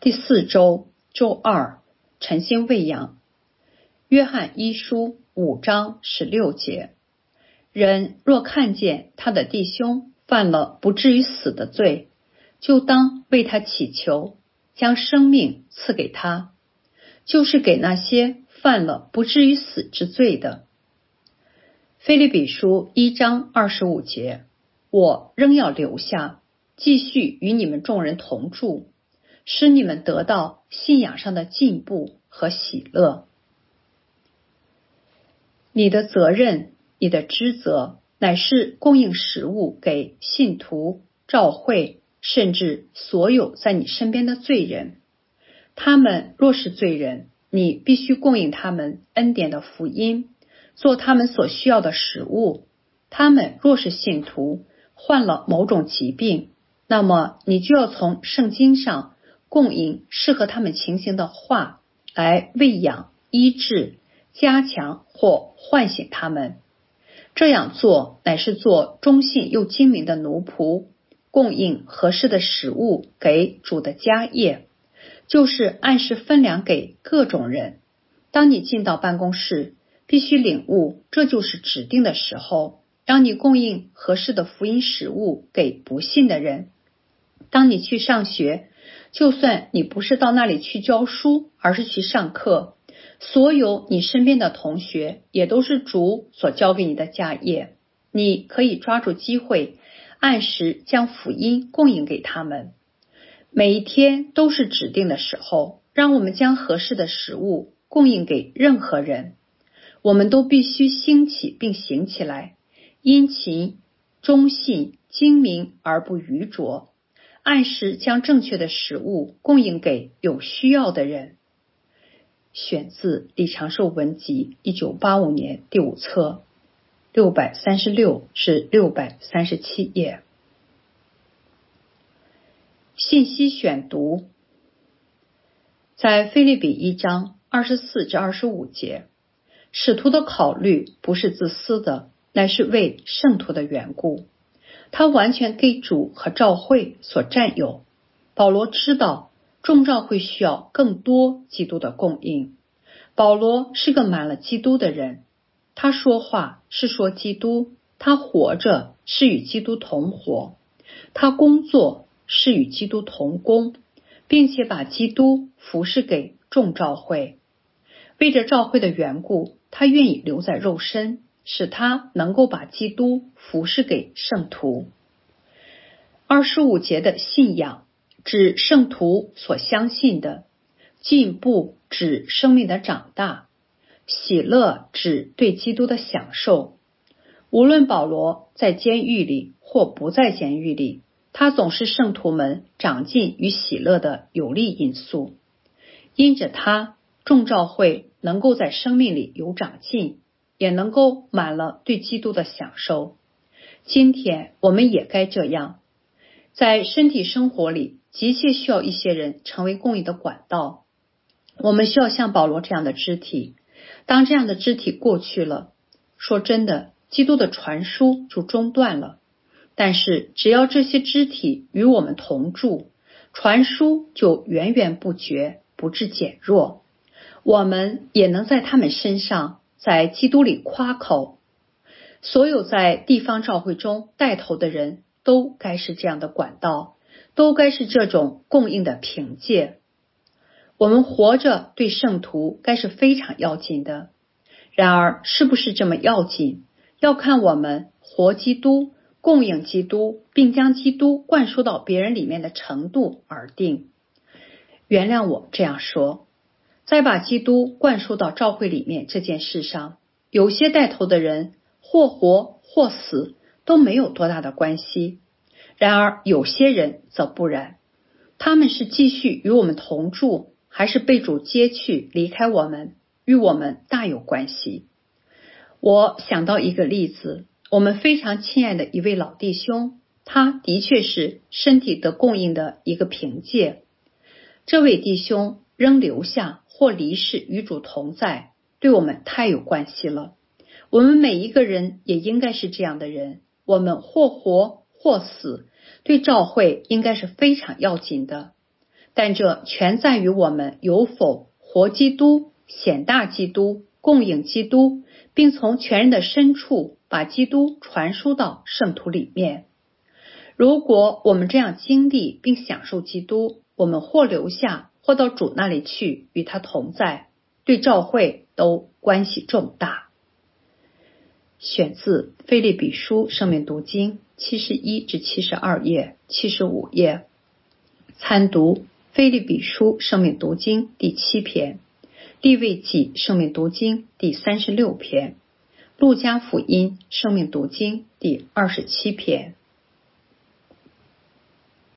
第4周周二，晨星喂养。约翰一书5章16节，人若看见他的弟兄犯了不至于死的罪，就当为他祈求，将生命赐给他，就是给那些犯了不至于死之罪的。腓立比书1章25节，我仍要留下，继续与你们众人同住，使你们得到信仰上的进步和喜乐。你的责任，你的职责，乃是供应食物给信徒、教会，甚至所有在你身边的罪人。他们若是罪人，你必须供应他们恩典的福音，做他们所需要的食物。他们若是信徒，患了某种疾病，那么你就要从圣经上供应适合他们情形的话，来喂养、医治、加强或唤醒他们。这样做乃是做忠信又精明的奴仆，供应合适的食物给主的家业，就是按时分粮给各种人。当你进到办公室，必须领悟这就是指定的时候，让你供应合适的福音食物给不信的人。当你去上学，就算你不是到那里去教书，而是去上课，所有你身边的同学也都是主所交给你的家业，你可以抓住机会，按时将福音供应给他们。每一天都是指定的时候，让我们将合适的食物供应给任何人。我们都必须兴起并行起来，殷勤、忠信、精明而不愚拙，按时将正确的食物供应给有需要的人。选自李长寿文集1985年第5册636至637页。信息选读，在腓立比1章24至25节，使徒的考虑不是自私的，乃是为圣徒的缘故，他完全给主和教会所占有。保罗知道众教会需要更多基督的供应。保罗是个满了基督的人，他说话是说基督，他活着是与基督同活，他工作是与基督同工，并且把基督服侍给众教会。为着教会的缘故，他愿意留在肉身，使他能够把基督服侍给圣徒。25节的信仰指圣徒所相信的，进步指生命的长大，喜乐指对基督的享受。无论保罗在监狱里或不在监狱里，他总是圣徒们长进与喜乐的有利因素。因着他，众教会能够在生命里有长进，也能够满了对基督的享受。今天我们也该这样，在身体生活里急切需要一些人成为供应的管道。我们需要像保罗这样的肢体。当这样的肢体过去了，说真的，基督的传输就中断了。但是只要这些肢体与我们同住，传输就源源不绝，不致减弱。我们也能在他们身上，在基督里夸口。所有在地方教会中带头的人都该是这样的管道，都该是这种供应的凭借。我们活着对圣徒该是非常要紧的，然而是不是这么要紧，要看我们活基督、供应基督，并将基督灌输到别人里面的程度而定。原谅我这样说，在把基督灌输到教会里面这件事上，有些带头的人或活或死都没有多大的关系，然而有些人则不然，他们是继续与我们同住，还是被主接去离开我们，与我们大有关系。我想到一个例子，我们非常亲爱的一位老弟兄，他的确是身体得供应的一个凭借。这位弟兄仍留下或离世与主同在，对我们太有关系了。我们每一个人也应该是这样的人，我们或活或死，对教会应该是非常要紧的。 但这全在于我们有否活基督、显大基督、供应基督，并从全人的深处把基督传输到圣徒里面。如果我们这样经历并享受基督，我们或留下，或到主那里去与他同在，对教会都关系重大。选自腓立比书生命读经71至72页、75页。参读腓立比书生命读经第7篇，利未记生命读经第36篇，路加福音生命读经第27篇。